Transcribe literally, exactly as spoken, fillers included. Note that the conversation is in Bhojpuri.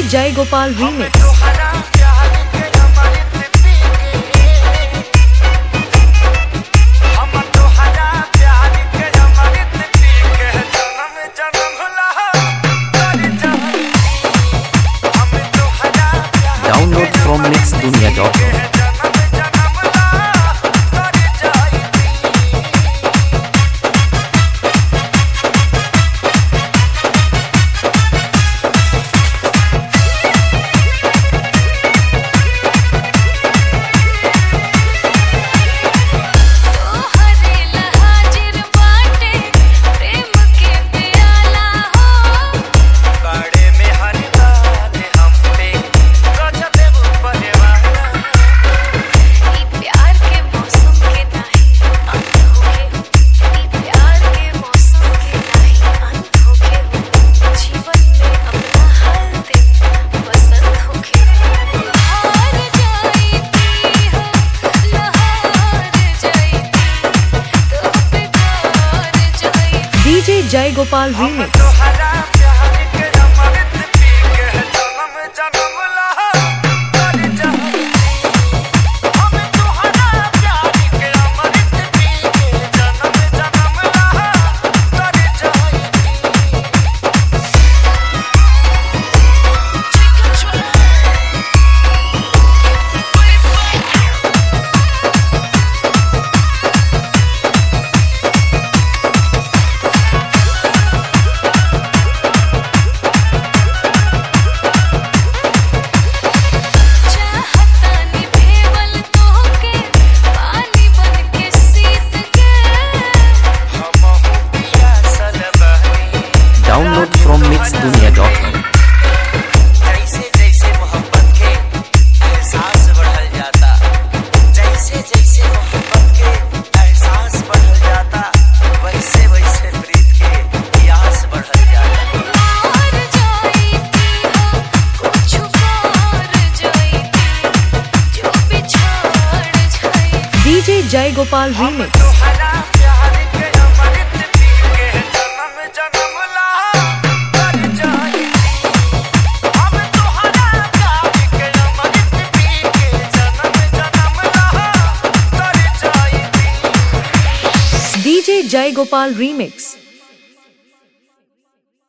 जय Gopal remix. Download from mix dunia dot com। DJ Jay Gopal remix. Download from mix dunia dot com। जैसे जैसे मोहब्बत के एहसास बढ़ल जाता, जैसे जैसे मोहब्बत के एहसास बढ़ल जाता, वैसे वैसे प्रीत के प्यास बढ़ल जाता। DJ Jay Gopal remix. DJ Jay Gopal remix.